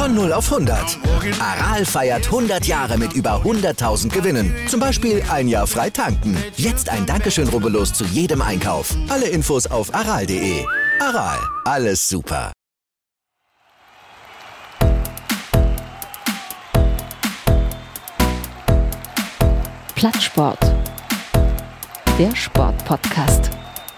Von 0 auf 100. Aral feiert 100 Jahre mit über 100.000 Gewinnen. Zum Beispiel ein Jahr frei tanken. Jetzt ein Dankeschön, rubbellos zu jedem Einkauf. Alle Infos auf aral.de. Aral, alles super. Plattsport. Der Sportpodcast.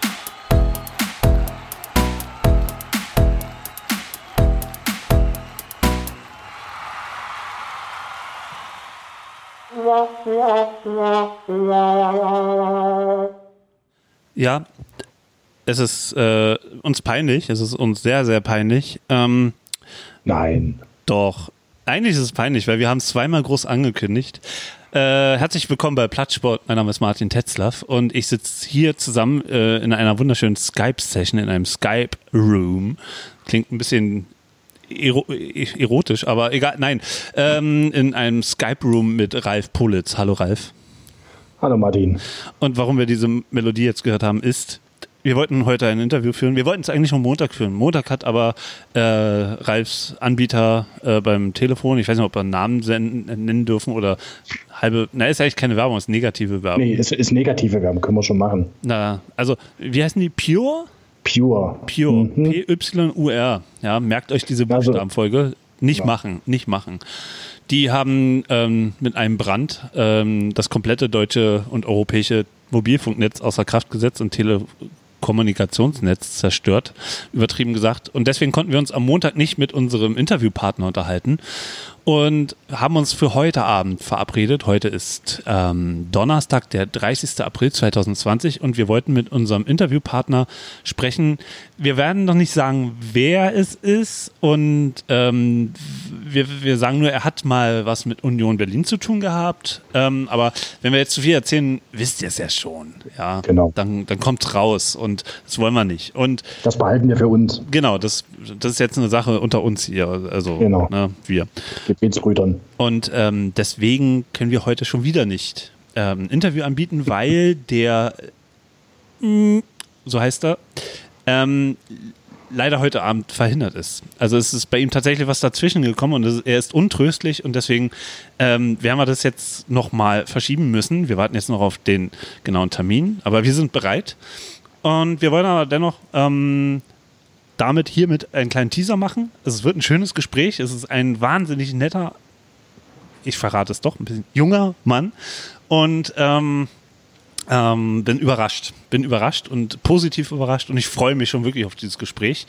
Ja, es ist uns peinlich, es ist uns sehr, sehr peinlich. Nein. Doch, eigentlich ist es peinlich, weil wir haben es zweimal groß angekündigt. Herzlich willkommen bei Plattsport, mein Name ist Martin Tetzlaff und ich sitze hier zusammen in einer wunderschönen Skype-Session, in einem Skype-Room. Klingt ein bisschen erotisch, aber egal, nein. In einem Skype-Room mit Ralf Politz. Hallo Ralf. Hallo Martin. Und warum wir diese Melodie jetzt gehört haben, ist, wir wollten heute ein Interview führen. Wir wollten es eigentlich am Montag führen. Montag hat aber Ralfs Anbieter beim Telefon, ich weiß nicht, ob wir einen Namen nennen dürfen oder ist eigentlich keine Werbung, ist negative Werbung. Nee, es ist negative Werbung, können wir schon machen. Na, also, wie heißen die? Pure. Pure. P-Y-U-R. Ja, merkt euch diese Buchstabenfolge. Nicht machen. Die haben mit einem Brand das komplette deutsche und europäische Mobilfunknetz außer Kraft gesetzt und Telekommunikationsnetz zerstört, übertrieben gesagt. Und deswegen konnten wir uns am Montag nicht mit unserem Interviewpartner unterhalten und haben uns für heute Abend verabredet. Heute ist Donnerstag, der 30. April 2020 und wir wollten mit unserem Interviewpartner sprechen. Wir werden noch nicht sagen, wer es ist und wir sagen nur, er hat mal was mit Union Berlin zu tun gehabt. Aber wenn wir jetzt zu viel erzählen, wisst ihr es ja schon. Ja? Genau. Dann kommt's raus und das wollen wir nicht. Und das behalten wir für uns. Genau, das ist jetzt eine Sache unter uns hier. Also genau. Wir. Gebetsbrüdern. Und deswegen können wir heute schon wieder nicht ein Interview anbieten, weil der, so heißt er, leider heute Abend verhindert ist. Also es ist bei ihm tatsächlich was dazwischen gekommen und er ist untröstlich und deswegen werden wir das jetzt nochmal verschieben müssen. Wir warten jetzt noch auf den genauen Termin, aber wir sind bereit und wir wollen aber dennoch hiermit einen kleinen Teaser machen. Es wird ein schönes Gespräch. Es ist ein wahnsinnig netter, ich verrate es doch, ein bisschen junger Mann. Und bin überrascht und positiv überrascht und ich freue mich schon wirklich auf dieses Gespräch.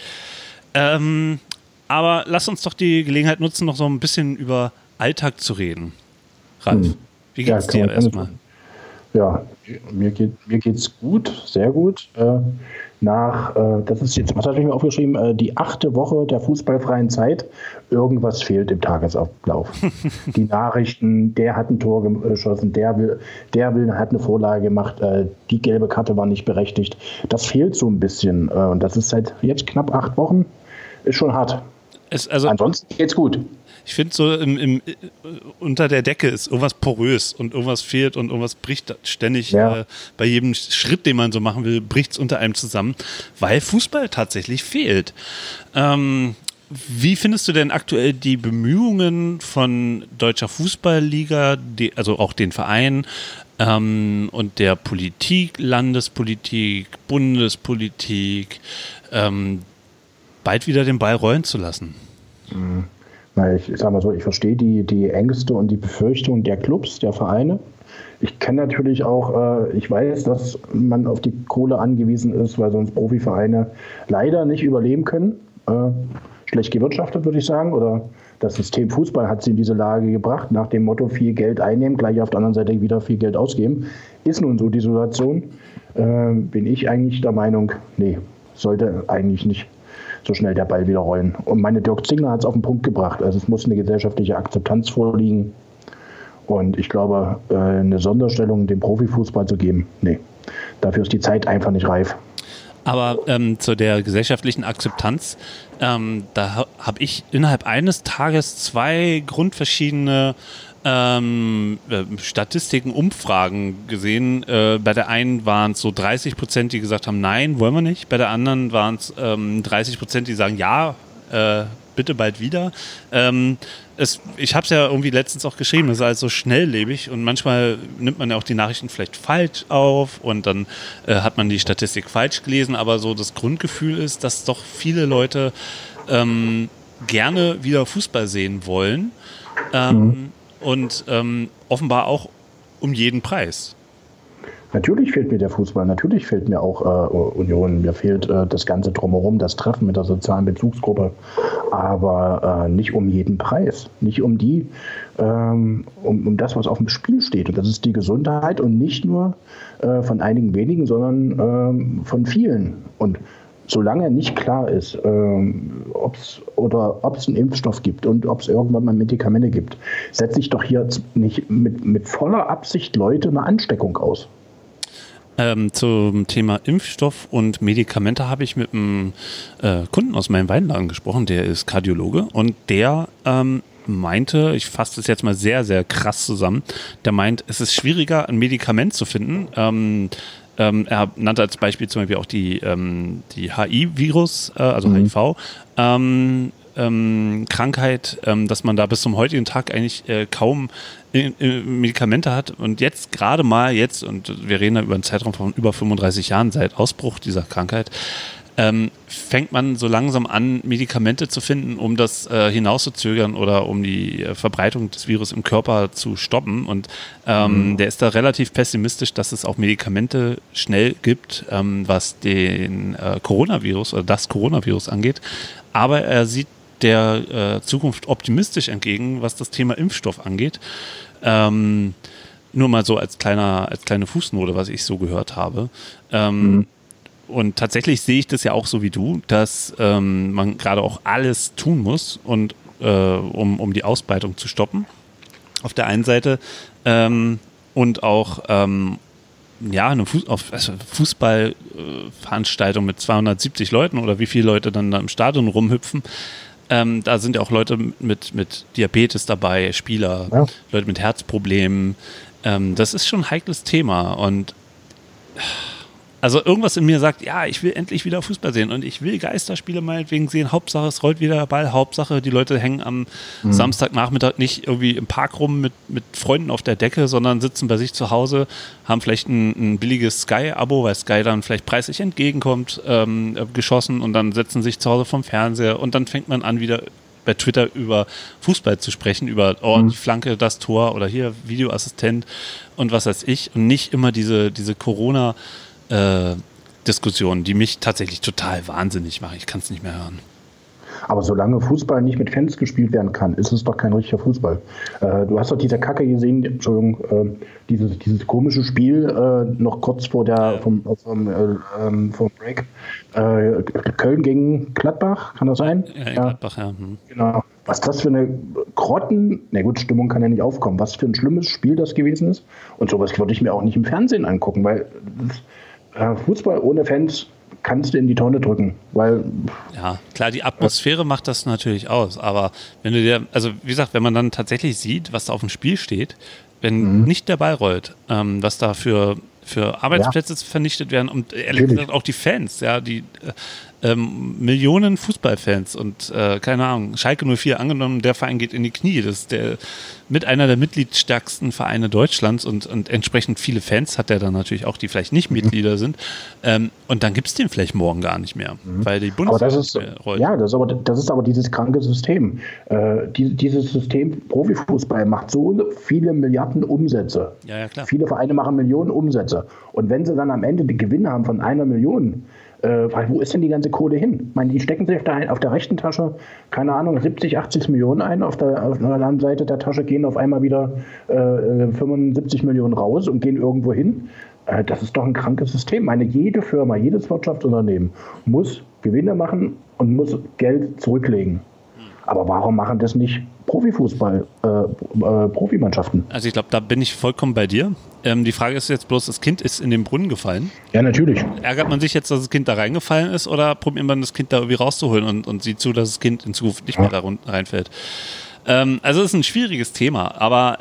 Aber lass uns doch die Gelegenheit nutzen, noch so ein bisschen über Alltag zu reden. Ralf, wie geht's dir erstmal? Ja, mir geht's gut, sehr gut. Das ist jetzt, was habe ich mir aufgeschrieben? Die 8. Woche der fußballfreien Zeit. Irgendwas fehlt im Tagesablauf. Die Nachrichten, der hat ein Tor geschossen, der hat eine Vorlage gemacht, die gelbe Karte war nicht berechtigt. Das fehlt so ein bisschen. Und das ist seit jetzt knapp 8 Wochen, ist schon hart. Ansonsten geht's gut. Ich finde so unter der Decke ist irgendwas porös und irgendwas fehlt und irgendwas bricht ständig. Ja. Bei jedem Schritt, den man so machen will, bricht es unter einem zusammen, weil Fußball tatsächlich fehlt. Wie findest du denn aktuell die Bemühungen von Deutscher Fußballliga, also auch den Verein und der Politik, Landespolitik, Bundespolitik, bald wieder den Ball rollen zu lassen? Ich sag mal so, ich verstehe die Ängste und die Befürchtungen der Clubs, der Vereine. Ich kenne natürlich auch, ich weiß, dass man auf die Kohle angewiesen ist, weil sonst Profivereine leider nicht überleben können. Schlecht gewirtschaftet, würde ich sagen. Oder das System Fußball hat sie in diese Lage gebracht, nach dem Motto viel Geld einnehmen, gleich auf der anderen Seite wieder viel Geld ausgeben. Ist nun so die Situation. Bin ich eigentlich der Meinung, nee, sollte eigentlich nicht so schnell der Ball wieder rollen. Und meine Dirk Zingler hat es auf den Punkt gebracht. Also es muss eine gesellschaftliche Akzeptanz vorliegen. Und ich glaube, eine Sonderstellung dem Profifußball zu geben, nee, dafür ist die Zeit einfach nicht reif. Aber zu der gesellschaftlichen Akzeptanz, da habe ich innerhalb eines Tages 2 grundverschiedene Statistiken, Umfragen gesehen. Bei der einen waren es so 30%, die gesagt haben, nein, wollen wir nicht. Bei der anderen waren es 30%, die sagen, ja, bitte bald wieder. Ich habe es ja irgendwie letztens auch geschrieben, es ist alles so schnelllebig und manchmal nimmt man ja auch die Nachrichten vielleicht falsch auf und dann hat man die Statistik falsch gelesen, aber so das Grundgefühl ist, dass doch viele Leute gerne wieder Fußball sehen wollen und offenbar auch um jeden Preis. Natürlich fehlt mir der Fußball, natürlich fehlt mir auch Union, mir fehlt das Ganze drumherum, das Treffen mit der sozialen Bezugsgruppe, aber nicht um jeden Preis, nicht um die, um das, was auf dem Spiel steht. Und das ist die Gesundheit und nicht nur von einigen wenigen, sondern von vielen. Und solange nicht klar ist, ob es einen Impfstoff gibt und ob es irgendwann mal Medikamente gibt, setze ich doch hier nicht mit voller Absicht Leute eine Ansteckung aus. Zum Thema Impfstoff und Medikamente habe ich mit einem Kunden aus meinem Weinladen gesprochen, der ist Kardiologe und der meinte, ich fasse das jetzt mal sehr, sehr krass zusammen, der meint, es ist schwieriger, ein Medikament zu finden. Er nannte als Beispiel zum Beispiel auch die HIV-Virus, also HIV, Krankheit, dass man da bis zum heutigen Tag eigentlich kaum Medikamente hat und jetzt gerade mal und wir reden da über einen Zeitraum von über 35 Jahren seit Ausbruch dieser Krankheit, fängt man so langsam an, Medikamente zu finden, um das hinauszuzögern oder um die Verbreitung des Virus im Körper zu stoppen. Und der ist da relativ pessimistisch, dass es auch Medikamente schnell gibt, was den Coronavirus oder das Coronavirus angeht. Aber er sieht der Zukunft optimistisch entgegen, was das Thema Impfstoff angeht. Nur mal so als kleine Fußnote, was ich so gehört habe. Und tatsächlich sehe ich das ja auch so wie du, dass man gerade auch alles tun muss, und um die Ausbreitung zu stoppen. Auf der einen Seite und auch eine Fußballveranstaltung mit 270 Leuten oder wie viele Leute dann da im Stadion rumhüpfen. Da sind ja auch Leute mit Diabetes dabei, Spieler, ja. Leute mit Herzproblemen. Das ist schon ein heikles Thema. Und also irgendwas in mir sagt, ja, ich will endlich wieder Fußball sehen und ich will Geisterspiele meinetwegen sehen. Hauptsache, es rollt wieder der Ball. Hauptsache, die Leute hängen am Samstagnachmittag nicht irgendwie im Park rum mit Freunden auf der Decke, sondern sitzen bei sich zu Hause, haben vielleicht ein billiges Sky-Abo, weil Sky dann vielleicht preislich entgegenkommt, geschossen, und dann setzen sich zu Hause vom Fernseher und dann fängt man an, wieder bei Twitter über Fußball zu sprechen, über die Flanke, das Tor oder hier Videoassistent und was weiß ich, und nicht immer diese Corona- Diskussionen, die mich tatsächlich total wahnsinnig machen. Ich kann es nicht mehr hören. Aber solange Fußball nicht mit Fans gespielt werden kann, ist es doch kein richtiger Fußball. Du hast doch diese Kacke gesehen, Entschuldigung, dieses komische Spiel noch kurz vor vom Break. Köln gegen Gladbach, kann das sein? Ja, Gladbach, ja. Genau. Was das für eine Stimmung kann ja nicht aufkommen. Was für ein schlimmes Spiel das gewesen ist. Und sowas würde ich mir auch nicht im Fernsehen angucken, weil Fußball ohne Fans kannst du in die Tonne drücken, weil... Ja, klar, die Atmosphäre macht das natürlich aus, aber wenn du wie gesagt, wenn man dann tatsächlich sieht, was da auf dem Spiel steht, wenn nicht der Ball rollt, was da für Arbeitsplätze vernichtet werden und ehrlich gesagt auch die Fans, ja, die Millionen Fußballfans und keine Ahnung, Schalke 04, angenommen, der Verein geht in die Knie, das ist mit einer der mitgliedstärksten Vereine Deutschlands und entsprechend viele Fans hat der dann natürlich auch, die vielleicht nicht Mitglieder sind, und dann gibt es den vielleicht morgen gar nicht mehr, weil die Bundesliga rollt. Ja, das ist aber dieses kranke System. Dieses System Profifußball macht so viele Milliarden Umsätze. Ja, klar. Viele Vereine machen Millionen Umsätze. Und wenn sie dann am Ende die Gewinne haben von 1 Million, wo ist denn die ganze Kohle hin? Ich meine, die stecken sich auf der rechten Tasche, keine Ahnung, 70, 80 Millionen ein, auf der anderen Seite der Tasche gehen auf einmal wieder 75 Millionen raus und gehen irgendwo hin. Das ist doch ein krankes System. Jede Firma, jedes Wirtschaftsunternehmen muss Gewinne machen und muss Geld zurücklegen. Aber warum machen das nicht Profimannschaften? Also ich glaube, da bin ich vollkommen bei dir. Die Frage ist jetzt bloß, das Kind ist in den Brunnen gefallen. Ja, natürlich. Ärgert man sich jetzt, dass das Kind da reingefallen ist, oder probiert man das Kind da irgendwie rauszuholen und sieht zu, dass das Kind in Zukunft nicht mehr da reinfällt? Also es ist ein schwieriges Thema, aber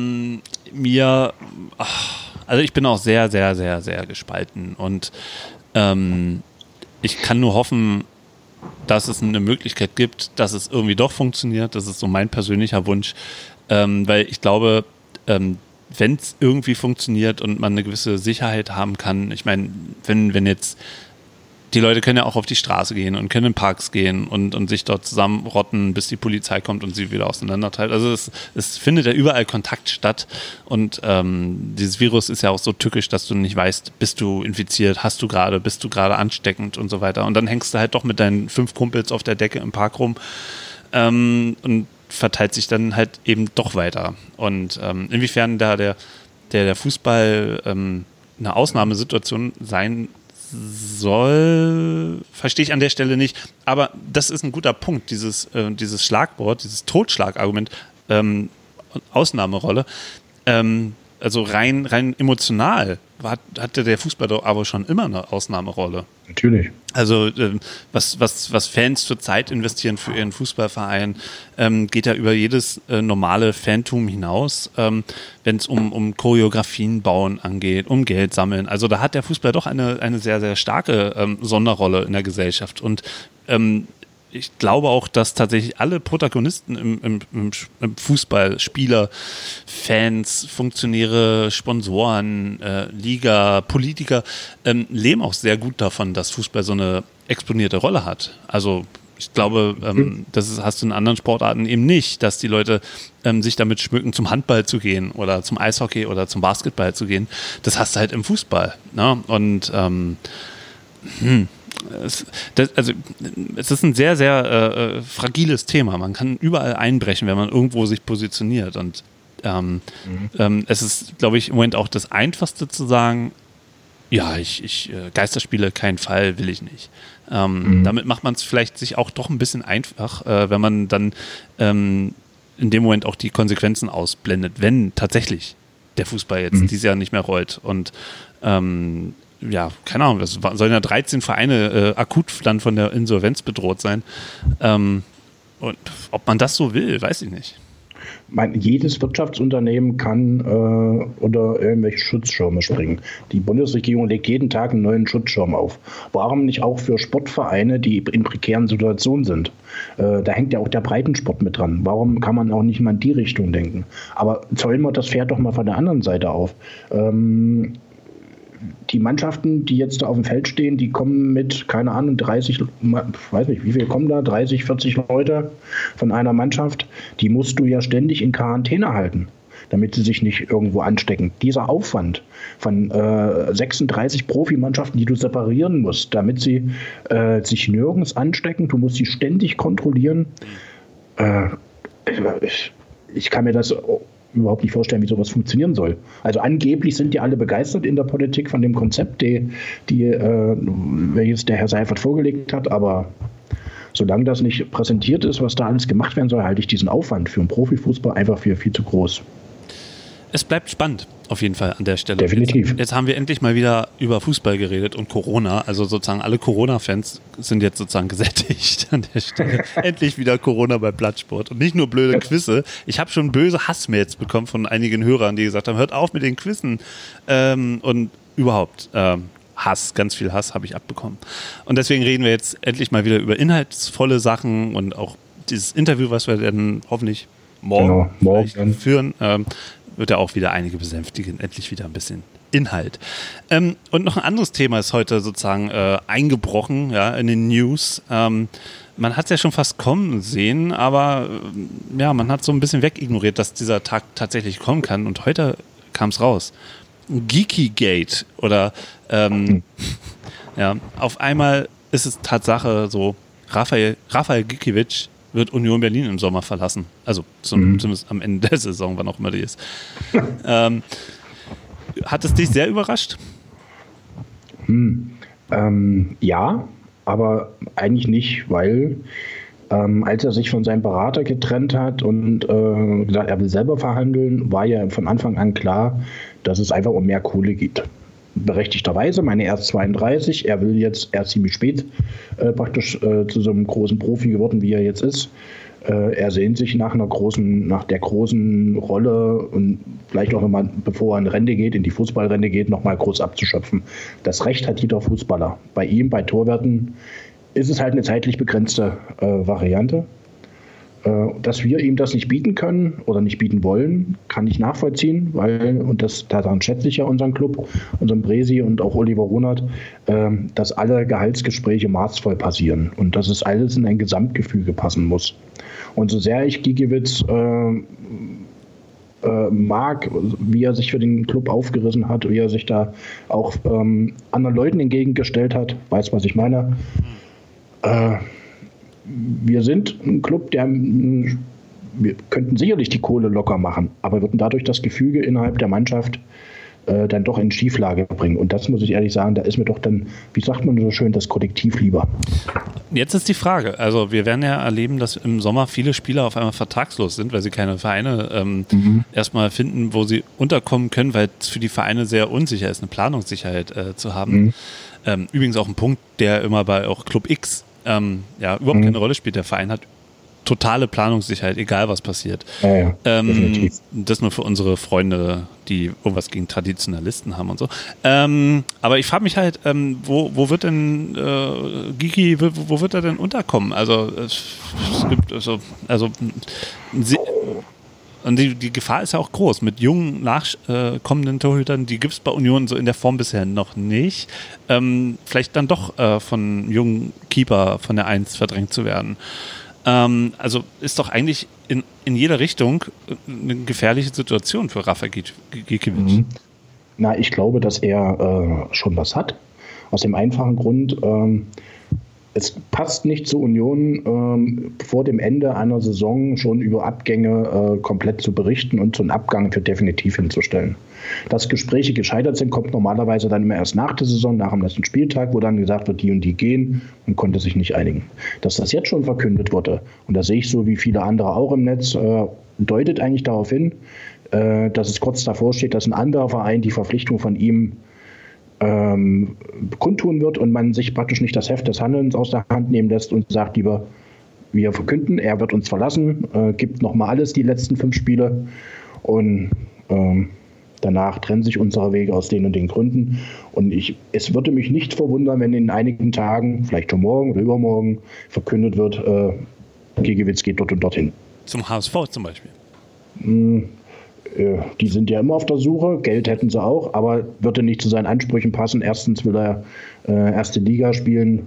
ich bin auch sehr, sehr, sehr, sehr gespalten und ich kann nur hoffen, dass es eine Möglichkeit gibt, dass es irgendwie doch funktioniert. Das ist so mein persönlicher Wunsch, weil ich glaube, wenn es irgendwie funktioniert und man eine gewisse Sicherheit haben kann, ich meine, wenn jetzt die Leute können ja auch auf die Straße gehen und können in Parks gehen und sich dort zusammenrotten, bis die Polizei kommt und sie wieder auseinanderteilt. Also es findet ja überall Kontakt statt und dieses Virus ist ja auch so tückisch, dass du nicht weißt, bist du infiziert, bist du gerade ansteckend und so weiter. Und dann hängst du halt doch mit deinen 5 Kumpels auf der Decke im Park rum und verteilt sich dann halt eben doch weiter. Und inwiefern da der Fußball eine Ausnahmesituation sein soll, verstehe ich an der Stelle nicht. Aber das ist ein guter Punkt, dieses Schlagwort, dieses Totschlagargument, Ausnahmerolle. Also rein emotional hatte der Fußball doch aber schon immer eine Ausnahmerolle. Natürlich. Also was Fans zurzeit investieren für ihren Fußballverein, geht ja über jedes normale Fantum hinaus, wenn es um Choreografien bauen angeht, um Geld sammeln. Also da hat der Fußball doch eine sehr, sehr starke Sonderrolle in der Gesellschaft. Und ich glaube auch, dass tatsächlich alle Protagonisten im Fußball, Spieler, Fans, Funktionäre, Sponsoren, Liga, Politiker, leben auch sehr gut davon, dass Fußball so eine exponierte Rolle hat. Also ich glaube, hast du in anderen Sportarten eben nicht, dass die Leute sich damit schmücken, zum Handball zu gehen oder zum Eishockey oder zum Basketball zu gehen. Das hast du halt im Fußball. Ne? Und es ist ein sehr, sehr fragiles Thema. Man kann überall einbrechen, wenn man irgendwo sich positioniert. Und es ist, glaube ich, im Moment auch das Einfachste zu sagen, ja, ich Geisterspiele, kein Fall, will ich nicht. Damit macht man es vielleicht sich auch doch ein bisschen einfach, wenn man dann in dem Moment auch die Konsequenzen ausblendet, wenn tatsächlich der Fußball jetzt dieses Jahr nicht mehr rollt. Und ja, keine Ahnung, das sollen ja 13 Vereine akut dann von der Insolvenz bedroht sein. Und ob man das so will, weiß ich nicht. Jedes Wirtschaftsunternehmen kann unter irgendwelche Schutzschirme springen. Die Bundesregierung legt jeden Tag einen neuen Schutzschirm auf. Warum nicht auch für Sportvereine, die in prekären Situationen sind? Da hängt ja auch der Breitensport mit dran. Warum kann man auch nicht mal in die Richtung denken? Aber zäumen wir das Pferd doch mal von der anderen Seite auf. Die Mannschaften, die jetzt da auf dem Feld stehen, die kommen mit, keine Ahnung, 30, weiß nicht, wie viel kommen da? 30, 40 Leute von einer Mannschaft. Die musst du ja ständig in Quarantäne halten, damit sie sich nicht irgendwo anstecken. Dieser Aufwand von 36 Profimannschaften, die du separieren musst, damit sie sich nirgends anstecken, du musst sie ständig kontrollieren. Ich kann mir das überhaupt nicht vorstellen, wie sowas funktionieren soll. Also angeblich sind die alle begeistert in der Politik von dem Konzept, welches der Herr Seifert vorgelegt hat, aber solange das nicht präsentiert ist, was da alles gemacht werden soll, halte ich diesen Aufwand für einen Profifußball einfach für viel zu groß. Es bleibt spannend, auf jeden Fall an der Stelle. Definitiv. Jetzt haben wir endlich mal wieder über Fußball geredet und Corona. Also sozusagen alle Corona-Fans sind jetzt sozusagen gesättigt an der Stelle. Endlich wieder Corona bei Plattsport. Und nicht nur blöde Quizze. Ich habe schon böse Hassmails bekommen von einigen Hörern, die gesagt haben, hört auf mit den Quizzen. Und überhaupt Hass, ganz viel Hass habe ich abbekommen. Und deswegen reden wir jetzt endlich mal wieder über inhaltsvolle Sachen und auch dieses Interview, was wir dann hoffentlich morgen führen, wird ja auch wieder einige besänftigen. Endlich wieder ein bisschen Inhalt. Und noch ein anderes Thema ist heute sozusagen eingebrochen, ja, in den News. Man hat es ja schon fast kommen sehen, aber ja, man hat so ein bisschen wegignoriert, dass dieser Tag tatsächlich kommen kann. Und heute kam es raus. Geekygate oder ja, auf einmal ist es Tatsache so, Rafael Gikiewicz wird Union Berlin im Sommer verlassen. Also zumindest am Ende der Saison, wann auch immer die ist. Hat es dich sehr überrascht? Ja, aber eigentlich nicht, weil als er sich von seinem Berater getrennt hat und gesagt, er will selber verhandeln, war ja von Anfang an klar, dass es einfach um mehr Kohle geht. Berechtigterweise, meine erst 32, er will jetzt erst ziemlich spät praktisch zu so einem großen Profi geworden, wie er jetzt ist. Er sehnt sich nach der großen Rolle und vielleicht auch, wenn man, bevor er in Rente geht, in die Fußballrente geht, nochmal groß abzuschöpfen. Das Recht hat jeder Fußballer. Bei ihm, bei Torwerten, ist es halt eine zeitlich begrenzte Variante. Dass wir ihm das nicht bieten können oder nicht bieten wollen, kann ich nachvollziehen, daran schätze ich ja unseren Club, unseren Bresi und auch Oliver Runert, dass alle Gehaltsgespräche maßvoll passieren und dass es alles in ein Gesamtgefüge passen muss. Und so sehr ich Giekewitz mag, wie er sich für den Club aufgerissen hat, wie er sich da auch anderen Leuten entgegengestellt hat, weiß, was ich meine. Wir sind ein Club, wir könnten sicherlich die Kohle locker machen, aber würden dadurch das Gefüge innerhalb der Mannschaft dann doch in Schieflage bringen. Und das muss ich ehrlich sagen, da ist mir doch dann, wie sagt man so schön, das Kollektiv lieber. Jetzt ist die Frage, also wir werden ja erleben, dass im Sommer viele Spieler auf einmal vertragslos sind, weil sie keine Vereine erstmal finden, wo sie unterkommen können, weil es für die Vereine sehr unsicher ist, eine Planungssicherheit zu haben. Übrigens auch ein Punkt, der immer bei auch Club X überhaupt keine Rolle spielt. Der Verein hat totale Planungssicherheit, egal was passiert. Ja, definitiv. Das nur für unsere Freunde, die irgendwas gegen Traditionalisten haben und so. Aber ich frage mich halt, wo wird denn Giki, wo wird er denn unterkommen? Also es gibt und die Gefahr ist ja auch groß. Mit jungen, nachkommenden Torhütern, die gibt es bei Union so in der Form bisher noch nicht. Vielleicht dann doch von jungen Keeper von der 1 verdrängt zu werden. Also ist doch eigentlich in jeder Richtung eine gefährliche Situation für Rafa Giekewitz. Na, ich glaube, dass er schon was hat. Aus dem einfachen Grund, es passt nicht zur Union, vor dem Ende einer Saison schon über Abgänge komplett zu berichten und so einen Abgang für definitiv hinzustellen. Dass Gespräche gescheitert sind, kommt normalerweise dann immer erst nach der Saison, nach dem letzten Spieltag, wo dann gesagt wird, die und die gehen und konnte sich nicht einigen. Dass das jetzt schon verkündet wurde, und das sehe ich so wie viele andere auch im Netz, deutet eigentlich darauf hin, dass es kurz davor steht, dass ein anderer Verein die Verpflichtung von ihm kundtun wird und man sich praktisch nicht das Heft des Handelns aus der Hand nehmen lässt und sagt lieber, wir verkünden, er wird uns verlassen, gibt nochmal alles die letzten 5 Spiele und danach trennen sich unsere Wege aus den und den Gründen. Und es würde mich nicht verwundern, wenn in einigen Tagen, vielleicht schon morgen oder übermorgen, verkündet wird, Giekewitz geht dort und dorthin. Zum HSV zum Beispiel? Die sind ja immer auf der Suche, Geld hätten sie auch, aber würde nicht zu seinen Ansprüchen passen. Erstens will er erste Liga spielen.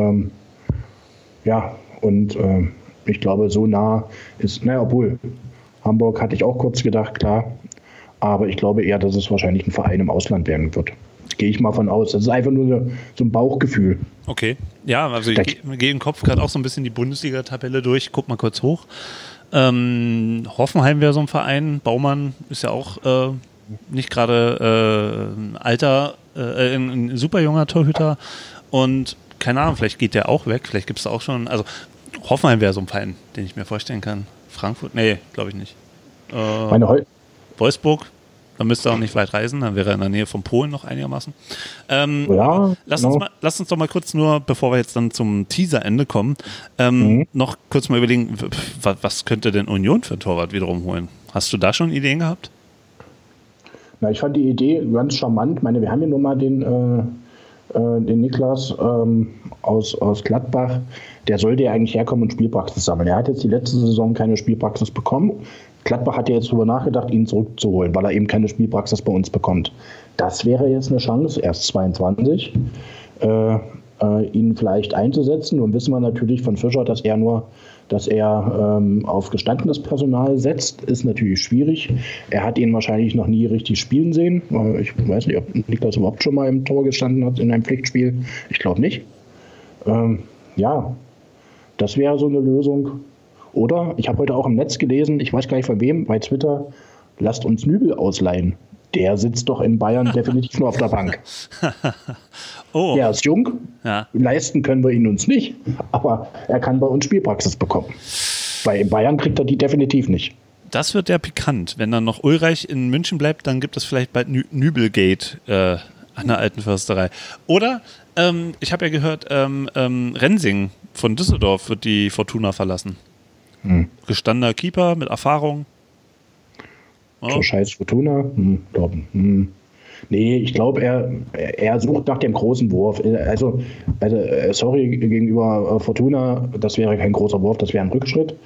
Ich glaube, so nah ist, obwohl, Hamburg hatte ich auch kurz gedacht, klar, aber ich glaube eher, dass es wahrscheinlich ein Verein im Ausland werden wird. Gehe ich mal von aus. Das ist einfach nur so ein Bauchgefühl. Okay, ja, also ich gehe im Kopf gerade auch so ein bisschen die Bundesliga-Tabelle durch, guck mal kurz hoch. Hoffenheim wäre so ein Verein, Baumann ist ja auch nicht gerade ein super junger Torhüter und keine Ahnung, vielleicht geht der auch weg, vielleicht gibt es da auch schon, also Hoffenheim wäre so ein Verein, den ich mir vorstellen kann. Frankfurt? Nee, glaube ich nicht. Wolfsburg? Dann müsste er auch nicht weit reisen, dann wäre er in der Nähe von Polen noch einigermaßen. Lass uns doch mal kurz nur, bevor wir jetzt dann zum Teaserende kommen, noch kurz mal überlegen, was könnte denn Union für ein Torwart wiederum holen? Hast du da schon Ideen gehabt? Na, ich fand die Idee ganz charmant. Ich meine, wir haben ja nun mal den Niklas aus Gladbach. Der sollte ja eigentlich herkommen und Spielpraxis sammeln. Er hat jetzt die letzte Saison keine Spielpraxis bekommen. Gladbach hat ja jetzt darüber nachgedacht, ihn zurückzuholen, weil er eben keine Spielpraxis bei uns bekommt. Das wäre jetzt eine Chance, erst 22, ihn vielleicht einzusetzen. Nun wissen wir natürlich von Fischer, dass er auf gestandenes Personal setzt, ist natürlich schwierig. Er hat ihn wahrscheinlich noch nie richtig spielen sehen. Ich weiß nicht, ob Niklas überhaupt schon mal im Tor gestanden hat in einem Pflichtspiel. Ich glaube nicht. Das wäre so eine Lösung. Oder, ich habe heute auch im Netz gelesen, ich weiß gar nicht von wem, bei Twitter, lasst uns Nübel ausleihen. Der sitzt doch in Bayern definitiv nur auf der Bank. Oh. Der ist jung, leisten können wir ihn uns nicht, aber er kann bei uns Spielpraxis bekommen. Weil in Bayern kriegt er die definitiv nicht. Das wird ja pikant. Wenn dann noch Ulreich in München bleibt, dann gibt es vielleicht bald Nübelgate an der alten Försterei. Oder, ich habe ja gehört, Rensing von Düsseldorf wird die Fortuna verlassen. Gestandener Keeper mit Erfahrung. So scheiß Fortuna. Nee, ich glaube, er sucht nach dem großen Wurf. Also sorry, gegenüber Fortuna, das wäre kein großer Wurf, das wäre ein Rückschritt.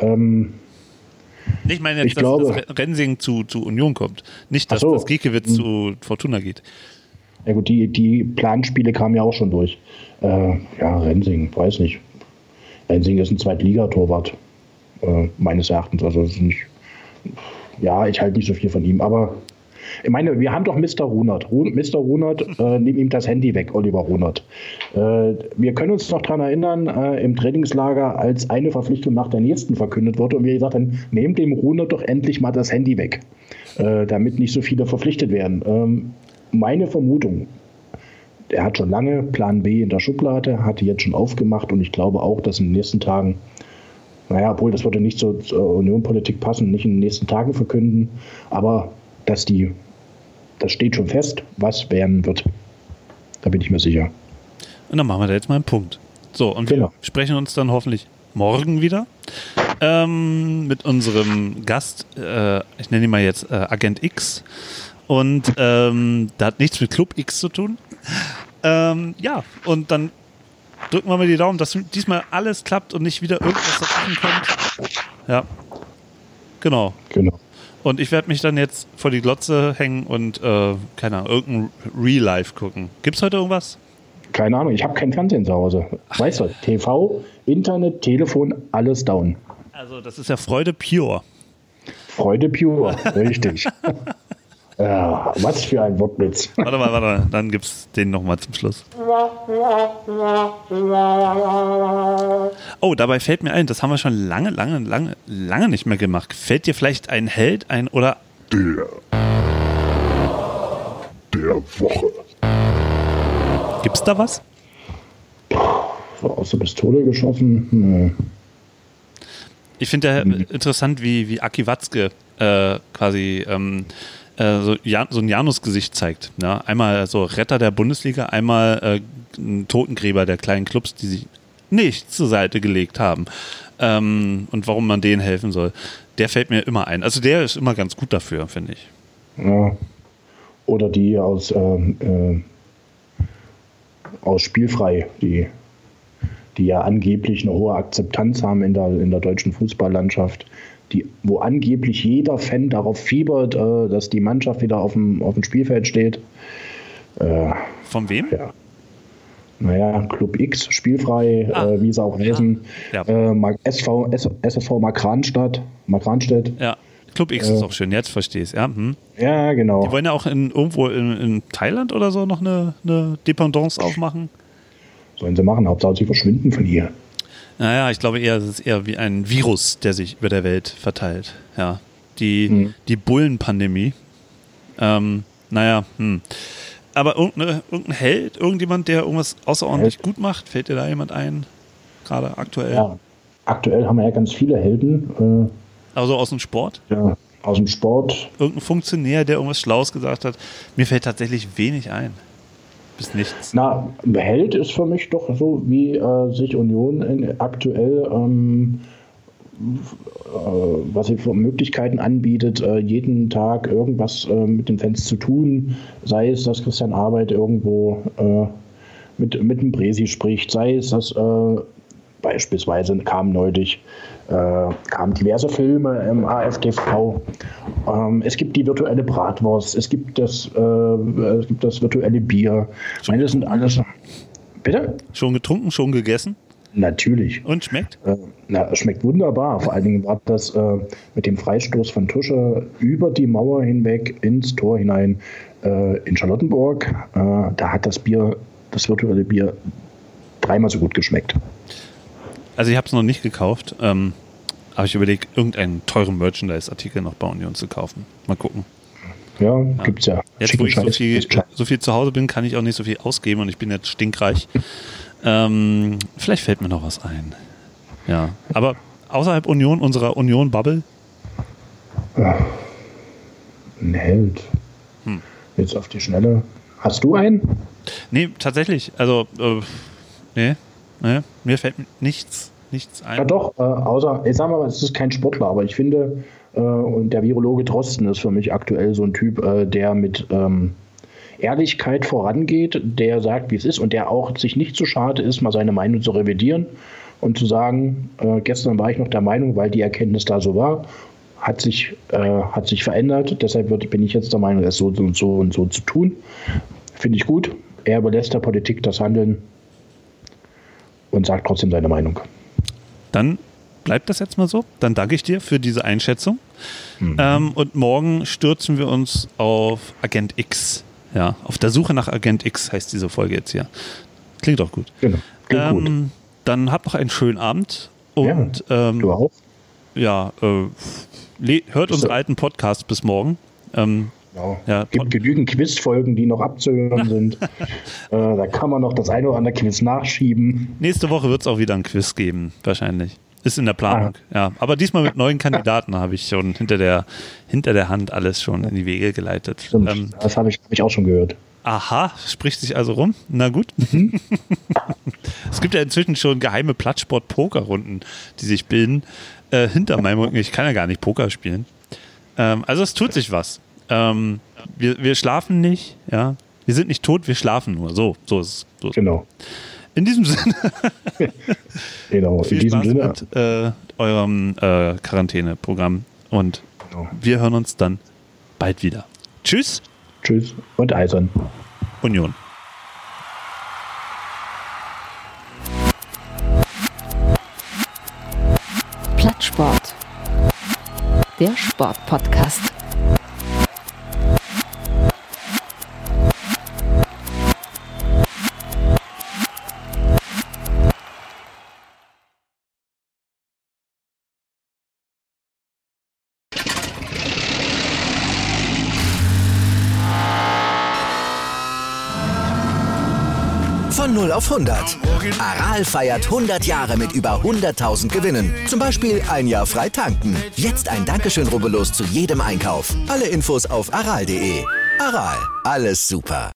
Ich meine jetzt, dass Rensing zu Union kommt. Nicht, dass das Giekewitz zu Fortuna geht. Ja gut, die Planspiele kamen ja auch schon durch. Rensing, weiß nicht. Rensing ist ein Zweitligatorwart, meines Erachtens. Also es ist nicht. Ja, ich halte nicht so viel von ihm, aber ich meine, wir haben doch Mr. Runert. Mr. Runert, nimm ihm das Handy weg, Oliver Runert. Wir können uns noch daran erinnern, im Trainingslager, als eine Verpflichtung nach der nächsten verkündet wurde und wir gesagt haben, nehmt dem Runert doch endlich mal das Handy weg, damit nicht so viele verpflichtet werden. Meine Vermutung, er hat schon lange Plan B in der Schublade, hat die jetzt schon aufgemacht und ich glaube auch, dass in den nächsten Tagen, obwohl das würde nicht zur Union-Politik passen, nicht in den nächsten Tagen verkünden, aber das steht schon fest, was werden wird. Da bin ich mir sicher. Und dann machen wir da jetzt mal einen Punkt. So, und wir sprechen uns dann hoffentlich morgen wieder mit unserem Gast, ich nenne ihn mal jetzt Agent X. Und da hat nichts mit Club X zu tun. Und dann drücken wir mal die Daumen, dass diesmal alles klappt und nicht wieder irgendwas dazwischen kommt. Ja, genau. Und ich werde mich dann jetzt vor die Glotze hängen und, keine Ahnung, irgendein Real Life gucken. Gibt's heute irgendwas? Keine Ahnung, ich habe kein Fernsehen zu Hause. Weißt du, TV, Internet, Telefon, alles down. Also das ist ja Freude pure. Freude pure, richtig. Ja, was für ein Wortwitz. Warte mal, dann gibt's den nochmal zum Schluss. Oh, dabei fällt mir ein, das haben wir schon lange nicht mehr gemacht. Fällt dir vielleicht ein Held ein oder... Der Woche. Gibt's da was? So aus der Pistole geschossen? Nee. Ich finde ja interessant, wie Aki Watzke quasi... so ein Janus-Gesicht zeigt. Ja? Einmal so Retter der Bundesliga, einmal ein Totengräber der kleinen Clubs, die sich nicht zur Seite gelegt haben. Und warum man denen helfen soll. Der fällt mir immer ein. Also der ist immer ganz gut dafür, finde ich. Ja. Oder die aus Spielfrei, die ja angeblich eine hohe Akzeptanz haben in der deutschen Fußballlandschaft. Wo angeblich jeder Fan darauf fiebert, dass die Mannschaft wieder auf dem Spielfeld steht. Von wem? Ja. Club X, spielfrei, wie sie auch heißen. Ja. SSV Markranstädt. Ja, Club X ist auch schön, jetzt verstehe ich es. Ja. Ja, genau. Die wollen ja auch irgendwo in Thailand oder so noch eine Dependance aufmachen. Sollen sie machen, Hauptsache sie verschwinden von hier. Naja, ich glaube es ist eher wie ein Virus, der sich über der Welt verteilt. Ja, die Bullenpandemie. Aber irgendein Held, irgendjemand, der irgendwas außerordentlich gut macht, fällt dir da jemand ein? Gerade aktuell? Ja, aktuell haben wir ja ganz viele Helden. Also aus dem Sport? Ja, aus dem Sport. Irgendein Funktionär, der irgendwas Schlaues gesagt hat. Mir fällt tatsächlich wenig ein. Bis nichts. Held ist für mich doch so, wie sich Union aktuell, was sie für Möglichkeiten anbietet, jeden Tag irgendwas mit den Fans zu tun. Sei es, dass Christian Arbeit irgendwo mit dem Bresi spricht, sei es, dass beispielsweise kamen diverse Filme im AfTV. Es gibt die virtuelle Bratwurst, es gibt das virtuelle Bier. Ich meine, das sind alles. Bitte? Schon getrunken, schon gegessen? Natürlich. Und schmeckt? Schmeckt wunderbar. Vor allen Dingen war das mit dem Freistoß von Tusche über die Mauer hinweg ins Tor hinein in Charlottenburg. Da hat das virtuelle Bier 3-mal so gut geschmeckt. Also ich habe es noch nicht gekauft, aber ich überlege, irgendeinen teuren Merchandise-Artikel noch bei Union zu kaufen. Mal gucken. Ja, gibt's ja. Jetzt, wo ich so viel zu Hause bin, kann ich auch nicht so viel ausgeben und ich bin jetzt stinkreich. Vielleicht fällt mir noch was ein. Ja, aber außerhalb Union, unserer Union-Bubble? Ein Held. Jetzt auf die Schnelle. Hast du einen? Nee, tatsächlich. Also, nee, mir fällt nichts ein. Ja doch, außer, ich sag mal, es ist kein Sportler, aber ich finde, und der Virologe Drosten ist für mich aktuell so ein Typ, der mit Ehrlichkeit vorangeht, der sagt, wie es ist und der auch sich nicht zu schade ist, mal seine Meinung zu revidieren und zu sagen, gestern war ich noch der Meinung, weil die Erkenntnis da so war, hat sich verändert, deshalb bin ich jetzt der Meinung, es so und so und so zu tun. Finde ich gut. Er überlässt der Politik das Handeln und sagt trotzdem seine Meinung. Dann bleibt das jetzt mal so. Dann danke ich dir für diese Einschätzung. Und morgen stürzen wir uns auf Agent X. Ja, auf der Suche nach Agent X heißt diese Folge jetzt hier. Klingt doch gut. Genau, klingt gut. Dann habt noch einen schönen Abend. Und, du auch? Ja, hört unseren alten Podcast bis morgen. Genau. Ja, gibt genügend Quizfolgen, die noch abzuhören sind. Da kann man noch das eine oder andere Quiz nachschieben. Nächste Woche wird es auch wieder ein Quiz geben, wahrscheinlich. Ist in der Planung. Ja, aber diesmal mit neuen Kandidaten habe ich schon hinter der Hand alles schon in die Wege geleitet. Stimmt, das habe ich auch schon gehört. Aha, spricht sich also rum. Na gut. Es gibt ja inzwischen schon geheime Plattsport-Poker-Runden, die sich bilden. Hinter meinem Rücken. Ich kann ja gar nicht Poker spielen. Also es tut sich was. Wir schlafen nicht, ja. Wir sind nicht tot, wir schlafen nur. So ist es. So. Genau. In diesem Sinne. Genau, viel in diesem Spaß Sinne. mit eurem Quarantäneprogramm und wir hören uns dann bald wieder. Tschüss. Tschüss und Eisern. Union. Plattsport. Der Sportpodcast. Von 0 auf 100. Aral feiert 100 Jahre mit über 100.000 Gewinnen. Zum Beispiel ein Jahr frei tanken. Jetzt ein Dankeschön, rubbellos zu jedem Einkauf. Alle Infos auf aral.de. Aral, alles super.